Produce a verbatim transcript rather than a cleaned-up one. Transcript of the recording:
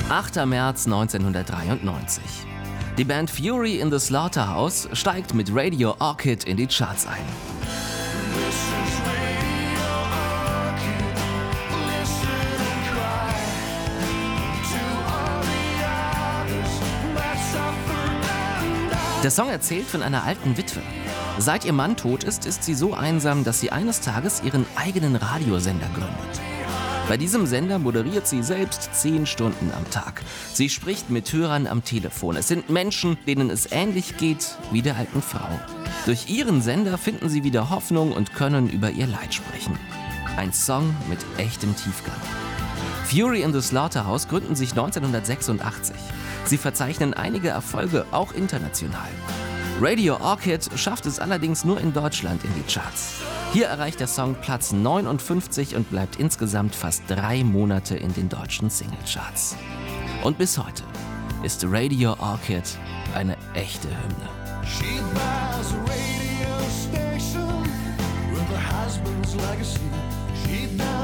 achter März neunzehnhundertdreiundneunzig. Die Band Fury in the Slaughterhouse steigt mit Radio Orchid in die Charts ein. Der Song erzählt von einer alten Witwe. Seit ihr Mann tot ist, ist sie so einsam, dass sie eines Tages ihren eigenen Radiosender gründet. Bei diesem Sender moderiert sie selbst zehn Stunden am Tag. Sie spricht mit Hörern am Telefon. Es sind Menschen, denen es ähnlich geht wie der alten Frau. Durch ihren Sender finden sie wieder Hoffnung und können über ihr Leid sprechen. Ein Song mit echtem Tiefgang. Fury in the Slaughterhouse gründen sich neunzehnhundertsechsundachtzig. Sie verzeichnen einige Erfolge, auch international. Radio Orchid schafft es allerdings nur in Deutschland in die Charts. Hier erreicht der Song Platz neunundfünfzig und bleibt insgesamt fast drei Monate in den deutschen Singlecharts. Und bis heute ist Radio Orchid eine echte Hymne. She buys a radio station with her husband's legacy. She